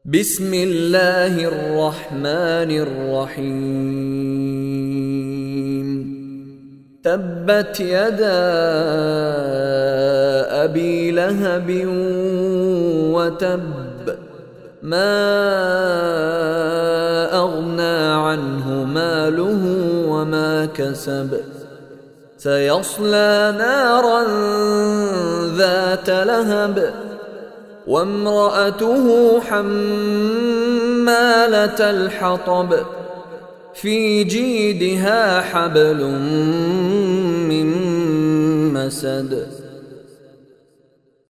بسم الله الرحمن الرحيم. تبت يدا أبي لهب وتب، ما أغنى عنه ماله وما كسب، سيصلى نارا ذات لهب وامرأته حمالة الحطب في جيدها حبل من مسد.